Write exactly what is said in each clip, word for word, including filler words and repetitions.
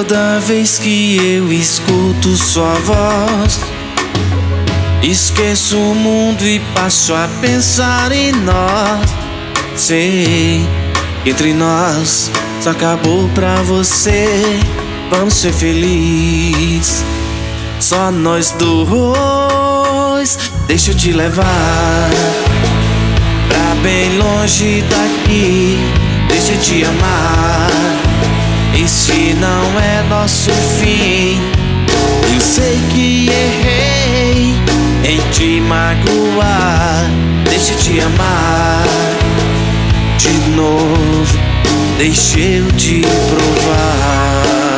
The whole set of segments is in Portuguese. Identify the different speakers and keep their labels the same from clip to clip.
Speaker 1: Toda vez que eu escuto sua voz, esqueço o mundo e passo a pensar em nós. Sei que entre nós só acabou pra você. Vamos ser felizes, só nós dois. Deixa eu te levar pra bem longe daqui. Deixa eu te amar. Esse não é nosso fim. Eu sei que errei em te magoar. Deixa eu te amar de novo. Deixa eu te provar.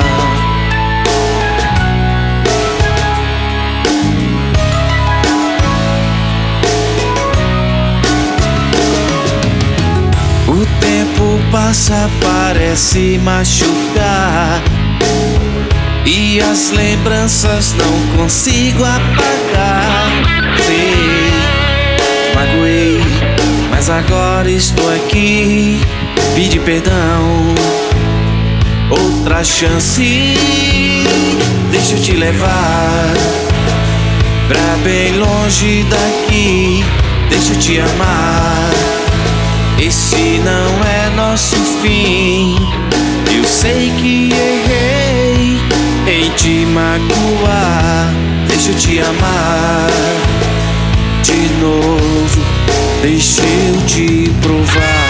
Speaker 1: O tempo passa, parece machucar, e as lembranças não consigo apagar. Sei, magoei, mas agora estou aqui. Pedi perdão, outra chance. Deixa eu te levar pra bem longe daqui. Deixa eu te amar. Esse não é nosso fim. Eu sei que errei em te magoar. Deixa eu te amar de novo. Deixa eu te provar.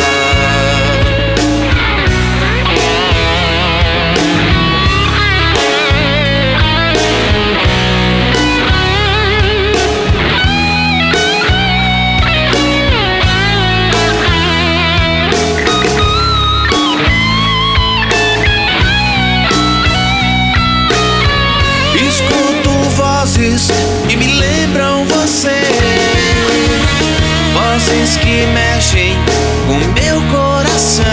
Speaker 1: Vozes que me lembram você, vozes que mexem com meu coração.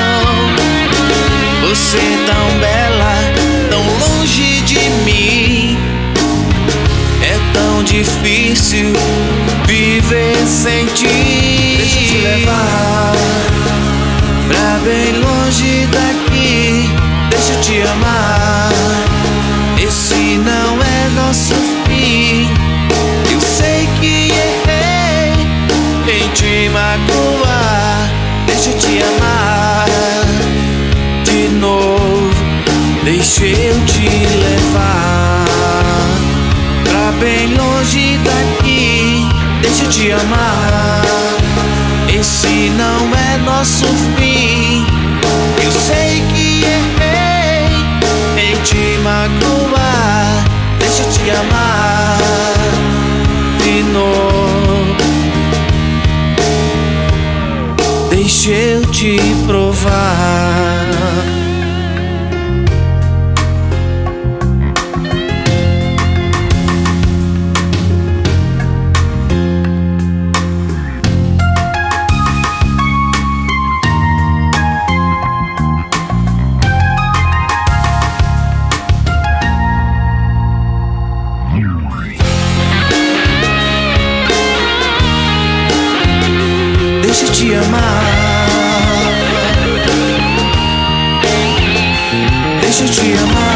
Speaker 1: Você tão bela, tão longe de mim. É tão difícil viver sem ti. Deixa eu te levar pra bem longe daqui. Deixa eu te amar. Esse não é nosso fim. Eu sei que errei em te magoar. Deixa eu te amar de novo. Deixa eu te levar pra bem longe daqui. Deixa eu te amar. Esse não é nosso fim. Eu sei que errei em te magoar. Deixa eu te amar de novo. Deixa eu te provar. Deixa eu te amar. Deixa eu te amar.